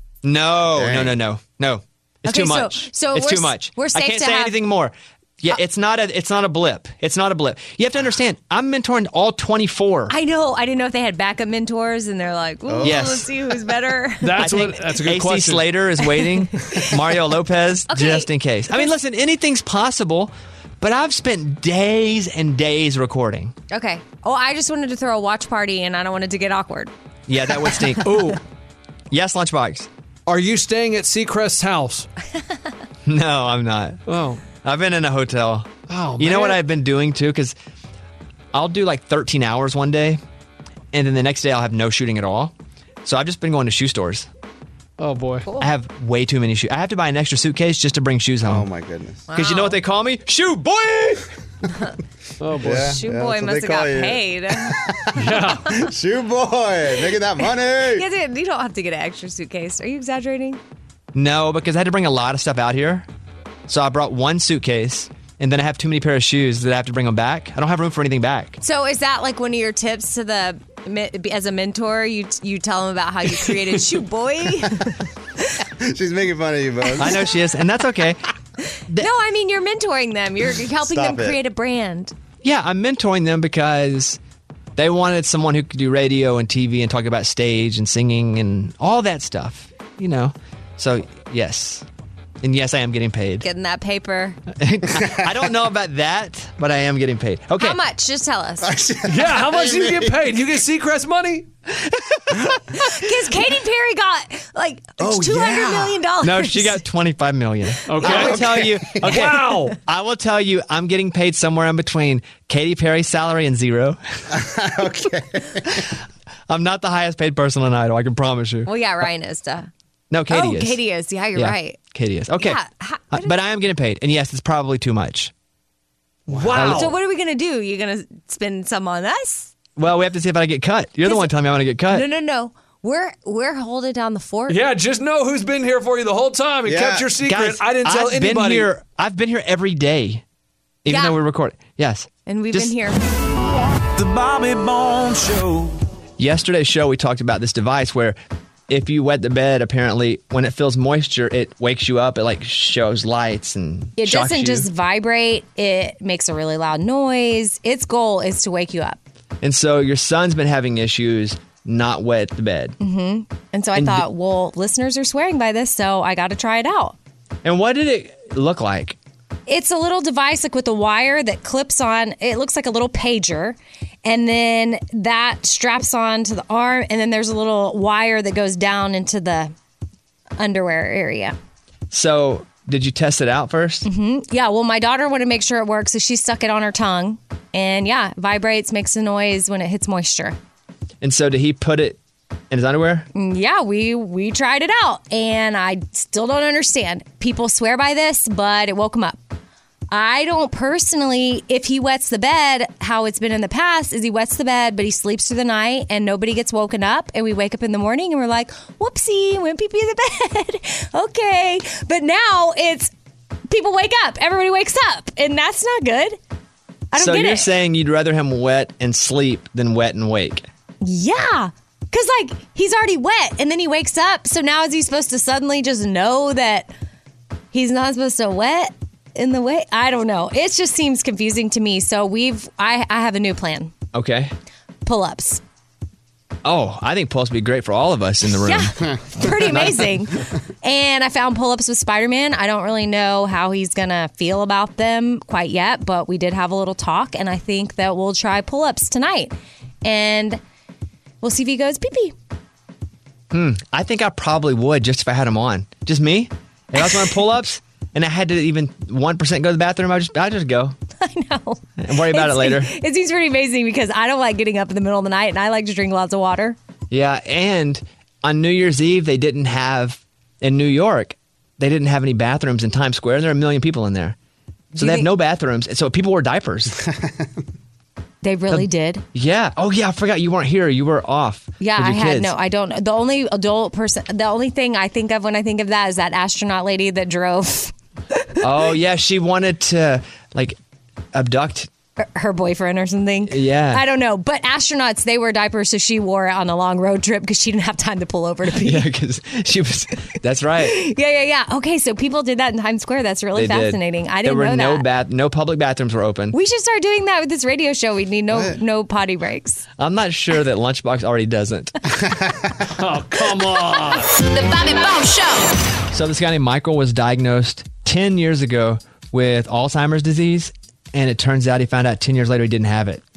No, Dang. no, no, no, no. It's Okay, too so- much. so it's we're too s- much. we're I safe can't to say have- anything more. Yeah, it's not a. It's not a blip. It's not a blip. You have to understand. I'm mentoring all twenty-four. I know. I didn't know if they had backup mentors and they're like, ooh, Yes. let's see who's better. That's I what. think That's a good A C question. Slater is waiting. Mario Lopez, Okay. just in case. I mean, listen, anything's possible, but I've spent days and days recording. Okay. Oh, I just wanted to throw a watch party and I don't want it to get awkward. Yeah, that would stink. Ooh, Yes, Lunchbox. are you staying at Seacrest's house? No, I'm not. Oh, I've been in a hotel. Oh, you know man. what I've been doing too? Because I'll do like thirteen hours one day, and then the next day I'll have no shooting at all. So I've just been going to shoe stores. oh boy. I have way too many shoes. I have to buy an extra suitcase just to bring shoes Oh home. my goodness. Because you know what they call me? Shoe boy! Oh boy. Yeah, Shoe yeah, boy that's what must they have got call you. paid. Shoe boy, making that money. Yeah, dude, you don't have to get an extra suitcase. Are you exaggerating? No, because I had to bring a lot of stuff out here. So I brought one suitcase, and then I have too many pair of shoes that I have to bring them back. I don't have room for anything back. So is that like one of your tips to the as a mentor? You you tell them about how you created Shoe Boy? She's making fun of you, Bones. I know she is, and that's okay. No, I mean you're mentoring them. You're helping Stop them it. create a brand. Yeah, I'm mentoring them because they wanted someone who could do radio and T V and talk about stage and singing and all that stuff, you know. So, yes. And yes, I am getting paid. Getting that paper. I don't know about that, but I am getting paid. Okay. How much? Just tell us. Yeah, how much do you get paid? You get Seacrest money? Because Katy Perry got like Oh, two hundred yeah. million dollars. No, she got twenty-five million. Okay. I will Okay. tell you. Okay. Wow. I will tell you, I'm getting paid somewhere in between Katy Perry's salary and zero. Okay. I'm not the highest paid person on Idol, I can promise you. Well, yeah, Ryan is. Duh. No, Katie oh, is. Katie is. Yeah, you're Yeah, right. Katie is. Okay. Yeah, how- Uh, but I am getting paid. And yes, it's probably too much. Wow. So what are we gonna do? You gonna spend some on us? Well, we have to see if I get cut. You're the one telling me I'm going to get cut. No, no, no. We're we're holding down the fort. Yeah, just know who's been here for you the whole time and Yeah. kept your secret. Guys, I didn't tell I've anybody. Been here, I've been here every day, even Yeah. though we're recording. Yes. And we've Just- been here. The Bobby Bones Show. Yesterday's show, we talked about this device where if you wet the bed, apparently when it feels moisture, it wakes you up. It like shows lights and It shocks doesn't you. just vibrate. It makes a really loud noise. Its goal is to wake you up. And so your son's been having issues not wet the bed. Mm-hmm. And so I thought, well, listeners are swearing by this, so I got to try it out. And what did it look like? It's a little device like with a wire that clips on. It looks like a little pager. And then that straps on to the arm. And then there's a little wire that goes down into the underwear area. So did you test it out first? Mm-hmm. Yeah, well, my daughter wanted to make sure it works, so she stuck it on her tongue. And yeah, it vibrates, makes a noise when it hits moisture. And so did he put it in his underwear? Yeah, we we tried it out, and I still don't understand. People swear by this, but it woke him up. I don't personally, if he wets the bed, how it's been in the past is he wets the bed, but he sleeps through the night and nobody gets woken up. And we wake up in the morning and we're like, whoopsie, went pee pee in the bed. Okay. But now it's people wake up. Everybody wakes up. And that's not good. I don't so get you're it. saying you'd rather him wet and sleep than wet and wake? Yeah. Because, like, he's already wet and then he wakes up. So now is he supposed to suddenly just know that he's not supposed to wet in the way? I don't know. It just seems confusing to me. So we've, I, I have a new plan. Okay. Pull-ups. Oh, I think pull-ups would be great for all of us in the room. Yeah, pretty amazing. And I found pull-ups with Spider-Man. I don't really know how he's going to feel about them quite yet, but we did have a little talk, and I think that we'll try pull-ups tonight. And we'll see if he goes pee-pee. Hmm. I think I probably would just if I had them on. Just me. If I was doing pull-ups and I had to even one percent go to the bathroom, I'd just, I'd just go. I know. And worry about it It's- later. It seems pretty amazing because I don't like getting up in the middle of the night, and I like to drink lots of water. Yeah, and on New Year's Eve, they didn't have, in New York, they didn't have any bathrooms in Times Square. There are a million people in there. So Do you they have think- no bathrooms. And so people wore diapers. They really did. Yeah. Oh, yeah, I forgot you weren't here. You were off. Yeah, with I your had kids. no. I don't. The only adult person. The only thing I think of when I think of that is that astronaut lady that drove Oh, yeah, she wanted to, like, abduct. her- her boyfriend or something. Yeah. I don't know. But astronauts, they wear diapers, so she wore it on a long road trip because she didn't have time to pull over to pee. Yeah, because she was, that's right. Yeah, yeah, yeah. Okay, so people did that in Times Square. That's really They did. fascinating. I didn't there were know no that. bath, no public bathrooms were open. We should start doing that with this radio show. We need no What? no potty breaks. I'm not sure that Lunchbox already doesn't. Oh, come on. The Bobby Bones Show. So this guy named Michael was diagnosed ten years ago with Alzheimer's disease, and it turns out he found out ten years later he didn't have it.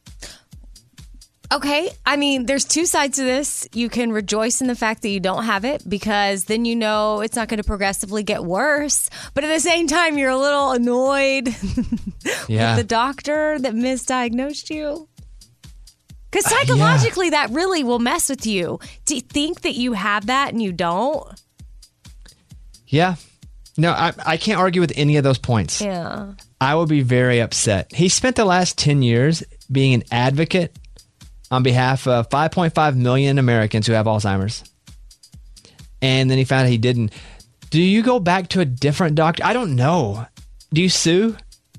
Okay, I mean, there's two sides to this. You can rejoice in the fact that you don't have it because then you know it's not going to progressively get worse. But at the same time, you're a little annoyed Yeah. with the doctor that misdiagnosed you. Because psychologically, that really will mess with you. Do you think that you have that and you don't? Yeah. No, I, I can't argue with any of those points. Yeah. I would be very upset. He spent the last ten years being an advocate on behalf of five point five million Americans who have Alzheimer's. And then he found out he didn't. Do you go back to a different doctor? I don't know. Do you sue?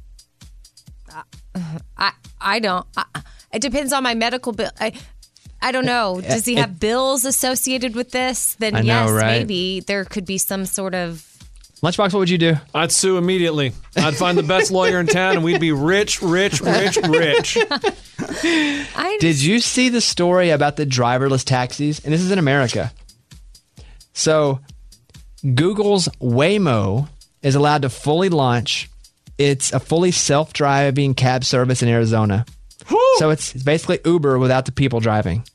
I I don't. I, it depends on my medical bill. I, I don't know. Does he It- have bills associated with this? Then I know, yes, right? maybe there could be some sort of. Lunchbox, what would you do? I'd sue immediately. I'd find the best lawyer in town, and we'd be rich, rich, rich, rich. I Did you see the story about the driverless taxis? And this is in America. So Google's Waymo is allowed to fully launch. It's a fully self-driving cab service in Arizona. Woo! So it's basically Uber without the people driving.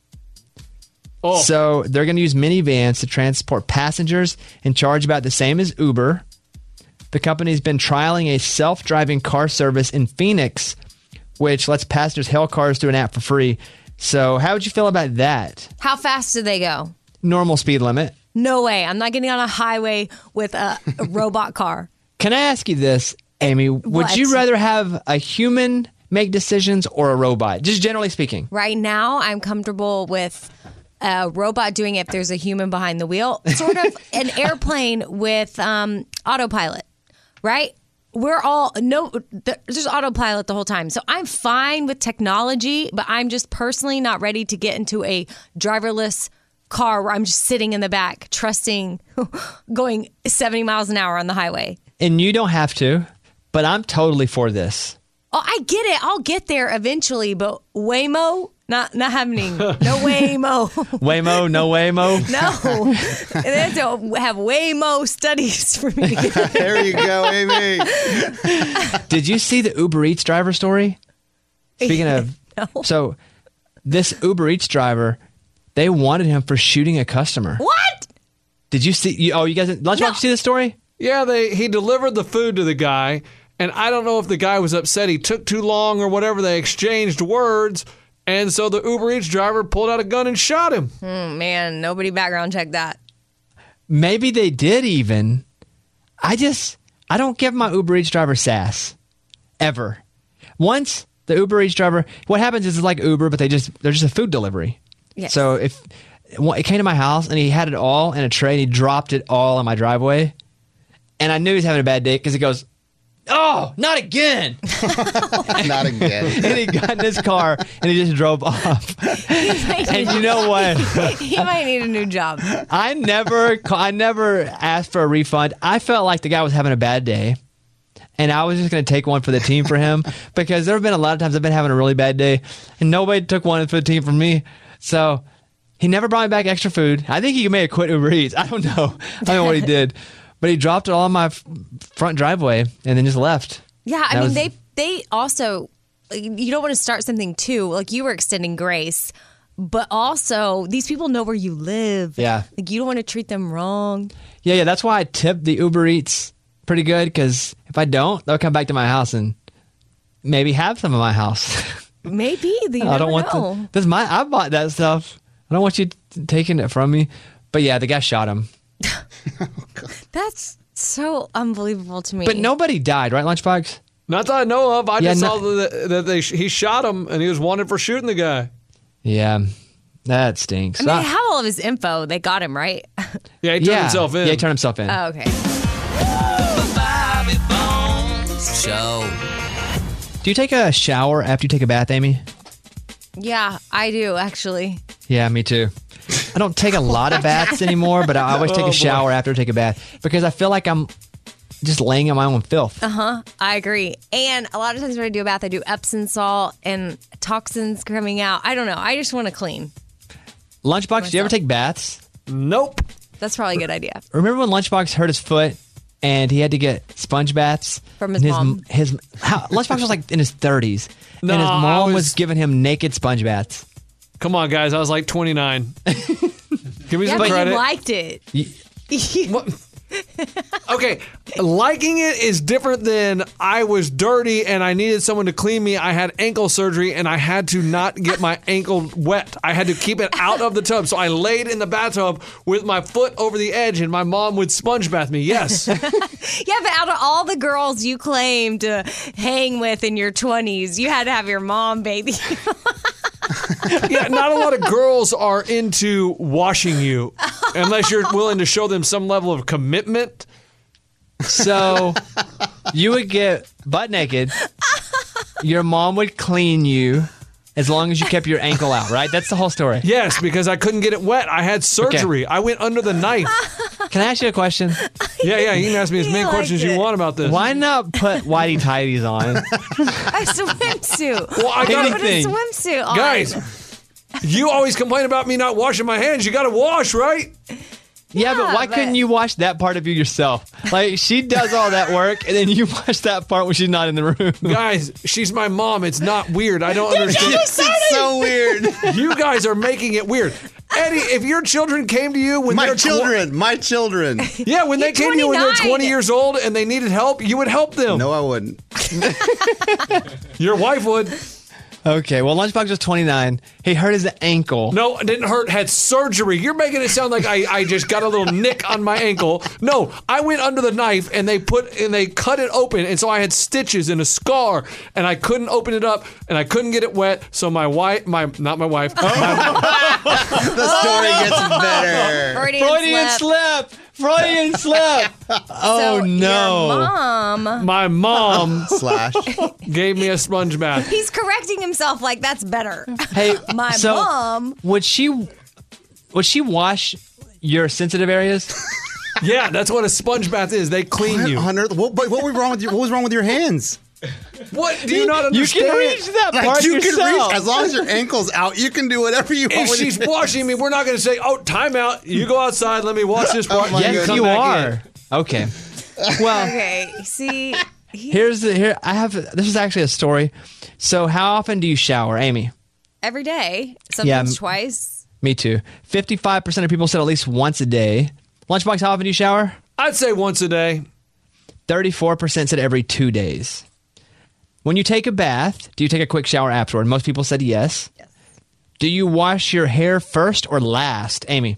Oh. So they're going to use minivans to transport passengers and charge about the same as Uber. The company's been trialing a self-driving car service in Phoenix, which lets passengers hail cars through an app for free. So how would you feel about that? How fast do they go? Normal speed limit. No way. I'm not getting on a highway with a, a robot car. Can I ask you this, Amy? Would What? you rather have a human make decisions or a robot? Just generally speaking. Right now, I'm comfortable with a robot doing it if there's a human behind the wheel. Sort of an airplane with um, autopilot, right? We're all, no, there's autopilot the whole time. So I'm fine with technology, but I'm just personally not ready to get into a driverless car where I'm just sitting in the back, trusting going seventy miles an hour on the highway. And you don't have to, but I'm totally for this. Oh, I get it. I'll get there eventually, but Waymo, not not happening. No Waymo. Waymo, no Waymo. No. They have to have Waymo studies for me. There you go, Amy. Did you see the Uber Eats driver story? Speaking of, No. so this Uber Eats driver, they wanted him for shooting a customer. What? Did you see? You, oh, you guys, Lunchbox, No. you see this story? Yeah, they he delivered the food to the guy, and I don't know if the guy was upset he took too long or whatever. They exchanged words, and so the Uber Eats driver pulled out a gun and shot him. Mm, man, nobody background checked that. Maybe they did even. I just, I don't give my Uber Eats driver sass. Ever. Once the Uber Eats driver, what happens is it's like Uber, but they just, they're just a food delivery. Yes. So if it came to my house and he had it all in a tray and he dropped it all in my driveway, and I knew he was having a bad day because he goes, "Oh, not again." Not again. And he got in his car and he just drove off. And you know what? He might need a new job. I never, ca- I never asked for a refund. I felt like the guy was having a bad day, and I was just going to take one for the team for him because there have been a lot of times I've been having a really bad day, and nobody took one for the team for me. So he never brought me back extra food. I think he may have quit Uber Eats. I don't know. I don't know what he did, but he dropped it all in my f- front driveway and then just left. Yeah, I That mean, was- they they also, like, you don't want to start something too. Like, you were extending grace, but also these people know where you live. Yeah. Like, you don't want to treat them wrong. Yeah, yeah. That's why I tip the Uber Eats pretty good because if I don't, they'll come back to my house and maybe have some of my house. Maybe. You I don't never want know. to. This is my. I bought that stuff. I don't want you t- taking it from me. But yeah, the guy shot him. That's so unbelievable to me. But nobody died, right, Lunchbox? Not that I know of. I Yeah, just no- saw that, that they he shot him and he was wanted for shooting the guy. Yeah, that stinks. I mean, Ah, they have all of his info. They got him, right? Yeah, he turned yeah, himself in. Yeah, he turned himself in. Oh, okay. The Bobby Bones Show. Do you take a shower after you take a bath, Amy? Yeah, I do, actually. Yeah, me too. I don't take a lot of baths anymore, but I always take Oh, a boy. shower after I take a bath because I feel like I'm just laying in my own filth. Uh-huh. I agree. And a lot of times when I do a bath, I do Epsom salt and toxins coming out. I don't know. I just want to clean. Lunchbox, do you ever take baths? Nope. That's probably a good idea. Remember when Lunchbox hurt his foot and he had to get sponge baths From his And mom. His how, Lunchbox was like in his thirties, No, and his I mom was, was- giving him naked sponge baths. Come on, guys. I was like twenty-nine. Give me Yeah, some but credit. you liked it. What? Okay, liking it is different than I was dirty and I needed someone to clean me. I had ankle surgery and I had to not get my ankle wet. I had to keep it out of the tub. So I laid in the bathtub with my foot over the edge and my mom would sponge bath me. Yes. Yeah, but out of all the girls you claimed to hang with in your twenties, you had to have your mom, baby. Yeah, not a lot of girls are into washing you unless you're willing to show them some level of commitment. So you would get butt naked. Your mom would clean you as long as you kept your ankle out, right? That's the whole story. Yes, because I couldn't get it wet. I had surgery. I went under the knife. Can I ask you a question? Yeah, yeah, you can ask me as many liked questions you it. want about this. Why not put whitey tighties on? A swimsuit. Well, I gotta- put a Anything. swimsuit on. Guys, you always complain about me not washing my hands. You got to wash, right? Yeah, but why but- couldn't you watch that part of you yourself? Like, she does all that work, and then you watch that part when she's not in the room. Guys, she's my mom. It's not weird. I don't understand. It's so weird. You guys are making it weird. Eddie, if your children came to you when My they're tw- children, my children. yeah, when they You're came to you when they're twenty-nine. twenty years old and they needed help, you would help them. No, I wouldn't. Your wife would. Okay, well, Lunchbox was twenty-nine. He hurt his ankle. No, it didn't hurt. Had surgery. You're making it sound like I, I just got a little nick on my ankle. No, I went under the knife and they put and they cut it open, and so I had stitches and a scar, and I couldn't open it up, and I couldn't get it wet. So my wife, my not my wife, my, The story gets better. Freudian, Freudian slip. slip. Freudian slip. Oh, So no. Your mom. my mom Slash. gave me a sponge bath. He's correcting himself like that's better. Hey, My so mom. Would she, would she wash your sensitive areas? Yeah, that's what a sponge bath is. They clean you. Hunter, what, what, what was wrong with your, what was wrong with your hands? What? Do you not You understand? can reach that Like, part you yourself. can reach as long as your ankle's out. You can do whatever you want. If with she's your- washing me, we're not going to say, "Oh, time out. You go outside. Let me wash this part." Oh my and Yes, come you back are. in." Okay. Well, Okay, see. He, here's the here. I have this is actually a story. So, how often do you shower, Amy? every day, Yeah, sometimes m- twice. Me too. Fifty-five percent of people said at least once a day. Lunchbox, how often do you shower? I'd say once a day. Thirty-four percent said every two days. When you take a bath, do you take a quick shower afterward? Most people said yes. Yes. Do you wash your hair first or last, Amy?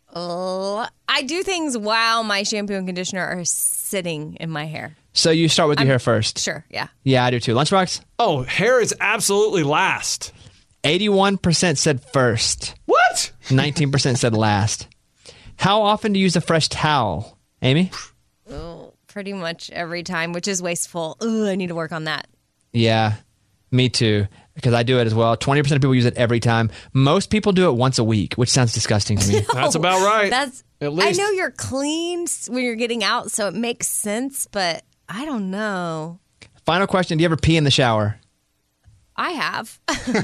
Oh, I do things while my shampoo and conditioner are sitting in my hair. So you start with your hair first. Sure, yeah. Yeah, I do too. Lunchbox? Oh, hair is absolutely last. eighty-one percent said first. What? nineteen percent said last. How often do you use a fresh towel, Amy? Oh, pretty much every time, which is wasteful. Ugh, I need to work on that. Yeah, me too. Because I do it as well. twenty percent of people use it every time. Most people do it once a week, which sounds disgusting to me. That's about right. That's. At least. I know you're clean s- when you're getting out, so it makes sense, but I don't know. Final question. Do you ever pee in the shower? I have.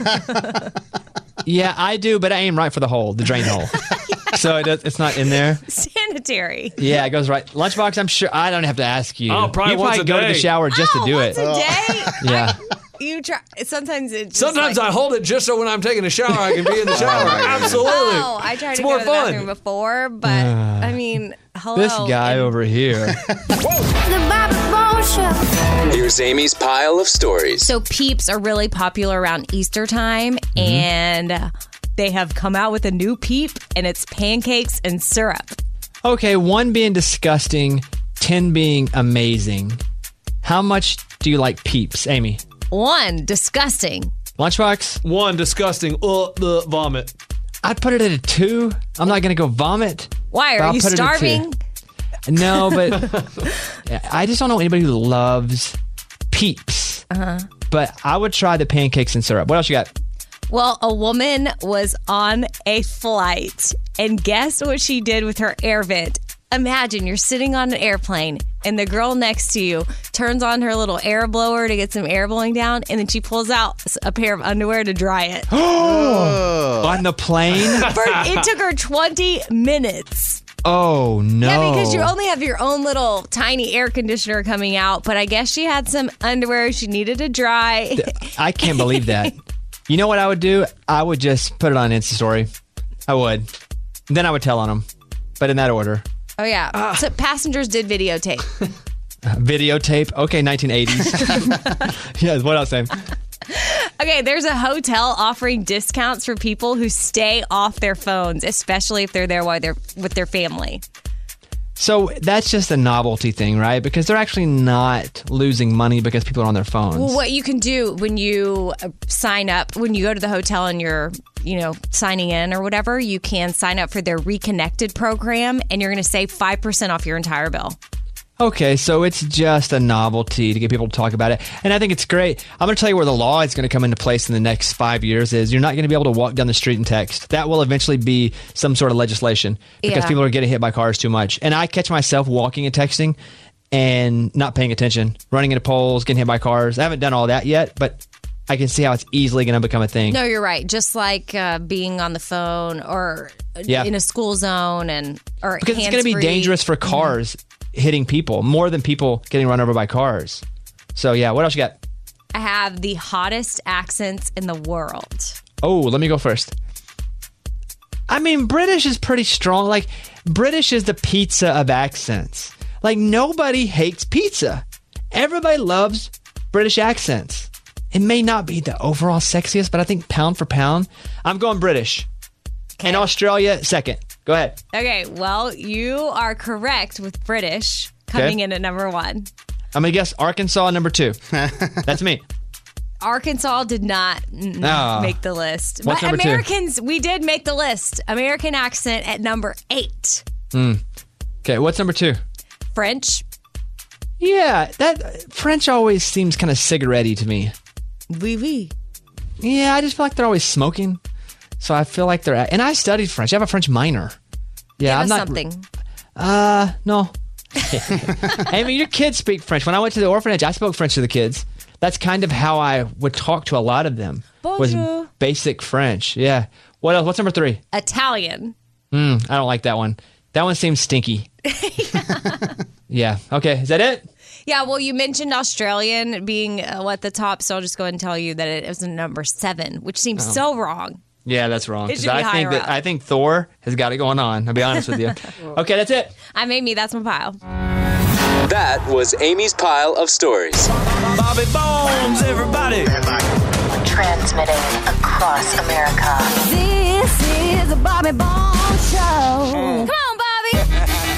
Yeah, I do, but I aim right for the hole, the drain hole. So it does, it's not in there. Sanitary. Yeah, it goes right. Lunchbox, I'm sure. I don't have to ask you. Oh, probably you once probably a go to the day. shower just oh, to do once it. a day? Yeah. You try. Sometimes it. Just Sometimes like, I hold it just so when I'm taking a shower, I can be in the shower. Absolutely. Oh, I tried It's to more go to the fun. bathroom before, but I mean, hello. This guy and- over here. The Bobby Bones Show. Here's Amy's pile of stories. So Peeps are really popular around Easter time, Mm-hmm. and uh, they have come out with a new Peep, and it's pancakes and syrup. Okay, one being disgusting, ten being amazing. How much do you like Peeps, Amy? One, disgusting. Lunchbox? One, disgusting. Uh, the vomit. I'd put it at a two. I'm not going to go vomit. Why but are I'll you put it at two. starving? No, but I just don't know anybody who loves Peeps. Uh-huh. But I would try the pancakes and syrup. What else you got? Well, a woman was on a flight, and guess what she did with her air vent? Imagine you're sitting on an airplane, and the girl next to you turns on her little air blower to get some air blowing down, and then she pulls out a pair of underwear to dry it. On the plane? For, it took her twenty minutes. Oh, no. Yeah, because you only have your own little tiny air conditioner coming out, but I guess she had some underwear she needed to dry. I can't believe that. You know what I would do? I would just put it on Insta Story. I would. Then I would tell on them. But in that order. Oh, yeah. So passengers did videotape. Uh, videotape. Okay, nineteen eighties. Yes, what else, Sam? Okay, there's a hotel offering discounts for people who stay off their phones, especially if they're there while they're with their family. So that's just a novelty thing, right? Because they're actually not losing money because people are on their phones. Well, what you can do when you uh, sign up, when you go to the hotel and you're, you know, signing in or whatever, you can sign up for their Reconnected program, and you're going to save five percent off your entire bill. Okay, so it's just a novelty to get people to talk about it. And I think it's great. I'm going to tell you where the law is going to come into place in the next five years is you're not going to be able to walk down the street and text. That will eventually be some sort of legislation because Yeah. people are getting hit by cars too much. And I catch myself walking and texting and not paying attention, running into poles, getting hit by cars. I haven't done all that yet, but I can see how it's easily going to become a thing. No, you're right. Just like uh, being on the phone or Yeah. in a school zone and or Because it's going to be hands-free. dangerous for cars hitting people more than people getting run over by cars. So, yeah, what else you got? I have the hottest accents in the world. Oh, let me go first. I mean, British is pretty strong. Like, British is the pizza of accents. Like, nobody hates pizza. Everybody loves British accents. It may not be the overall sexiest, but I think pound for pound, I'm going British. And Australia, second. Go ahead. Okay, well, you are correct with British coming Okay. in at number one. I'm going to guess Arkansas, number two. That's me. Arkansas did not mm, Oh. make the list. What's but number two? Americans, we did make the list. American accent at number eight. Mm. Okay, what's number two? French. Yeah, that French always seems kind of cigarette-y to me. Oui, oui. Yeah, I just feel like they're always smoking. So I feel like they're... And I studied French. I have a French minor. Yeah, Give I'm us not... something. Uh, no. I mean, your kids speak French. When I went to the orphanage, I spoke French to the kids. That's kind of how I would talk to a lot of them. Bonjour. Was basic French. Yeah. What else? What's number three? Italian. Mm, I don't like that one. That one seems stinky. Yeah. Okay. Is that it? Yeah, well, you mentioned Australian being uh, at the top, so I'll just go ahead and tell you that it was number seven, which seems Oh. so wrong. Yeah, that's wrong. It 'Cause should be I think higher that up. I think Thor has got it going on. I'll be honest with you. Okay, that's it. I made me. That's my pile. That was Amy's pile of stories. Bobby Bones, everybody. Transmitting across America. This is the Bobby Bones Show. Come on, Bobby.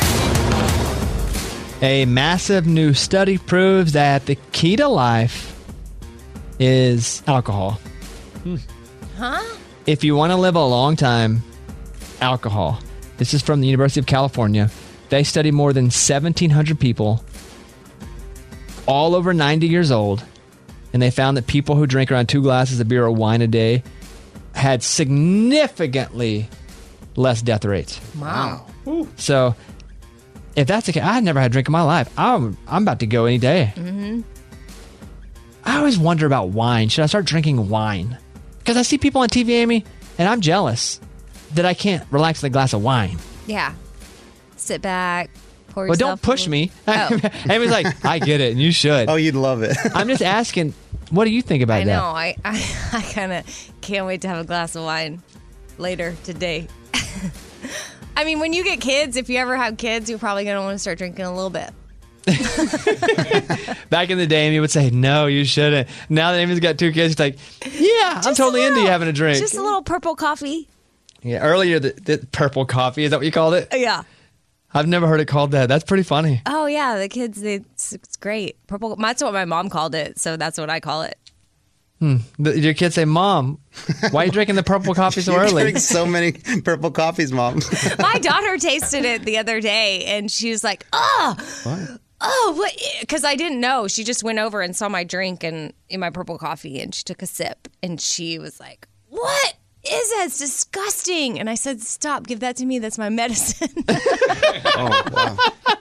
A massive new study proves that the key to life is alcohol. Huh? If you want to live a long time, alcohol. This is from the University of California. They studied more than seventeen hundred people, all over ninety years old, and they found that people who drink around two glasses of beer or wine a day had significantly less death rates. Wow. So, if that's the case, I've never had a drink in my life. I'm, I'm about to go any day. Mm-hmm. I always wonder about wine. Should I start drinking wine? Because I see people on T V, Amy, and I'm jealous that I can't relax with a glass of wine. Yeah. Sit back. Pour Well, don't yourself push a me. little- Oh. Amy's like, I get it, and you should. Oh, you'd love it. I'm just asking, what do you think about I that? know. I, I, I kind of can't wait to have a glass of wine later today. I mean, when you get kids, if you ever have kids, you're probably going to want to start drinking a little bit. Back in the day, Amy would say, no, you shouldn't. Now that Amy's got two kids, she's like, yeah, I'm Just totally a into you little. having a drink. Just a little purple coffee. Yeah, earlier, the, the purple coffee, is that what you called it? Yeah. I've never heard it called that. That's pretty funny. Oh, yeah. The kids, they, it's, it's great. Purple. That's what my mom called it. So that's what I call it. Hmm. But your kids say, Mom, why are you drinking the purple coffee so You early? drink so many purple coffees, Mom. My daughter tasted it the other day and she was like, oh, What? oh, what? Because I didn't know. She just went over and saw my drink and in my purple coffee and she took a sip and she was like, what is that? It's disgusting. And I said, stop, give that to me. That's my medicine. Oh, wow.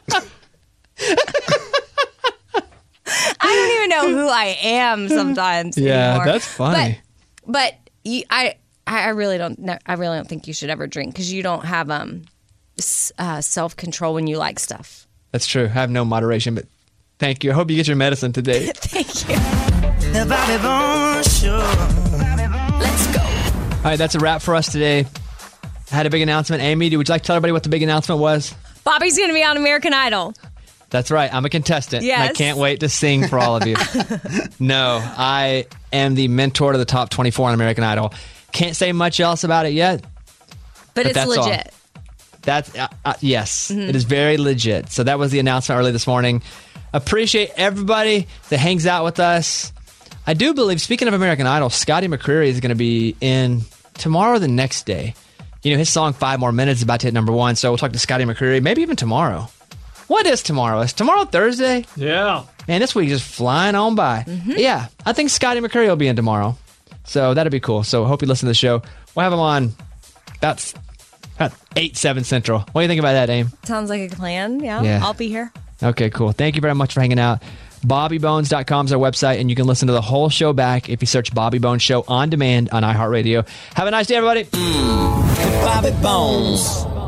I don't even know who I am sometimes. Yeah, anymore. that's funny. But, but you, I, I really don't. No, I really don't think you should ever drink because you don't have um, s- uh, self control when you like stuff. That's true. I have no moderation, but thank you. I hope you get your medicine today. Thank you. The Bobby Bones Show. Let's go. All right, that's a wrap for us today. I had a big announcement. Amy, would you like to tell everybody what the big announcement was? Bobby's going to be on American Idol. That's right. I'm a contestant. And I Yes. can't wait to sing for all of you. No, I am the mentor to the top twenty-four on American Idol. Can't say much else about it yet. But, But it's that's all. legit. That's uh, uh, yes, Mhm. it is very legit. So that was the announcement early this morning. Appreciate everybody that hangs out with us. I do believe, speaking of American Idol, Scotty McCreery is going to be in tomorrow or the next day. You know, his song Five More Minutes is about to hit number one. So we'll talk to Scotty McCreery, maybe even tomorrow. What is tomorrow? Is tomorrow Thursday? Yeah. Man, this week is just flying on by. Yeah, I think Scotty McCreery will be in tomorrow. So that'll be cool. So hope you listen to the show. We'll have him on about, about eight, seven Central. What do you think about that, Aim? Sounds like a plan. Yeah. Yeah. I'll be here. Okay, cool. Thank you very much for hanging out. bobby bones dot com is our website, and you can listen to the whole show back if you search Bobby Bones Show on demand on iHeartRadio. Have a nice day, everybody. Mm, Bobby Bones.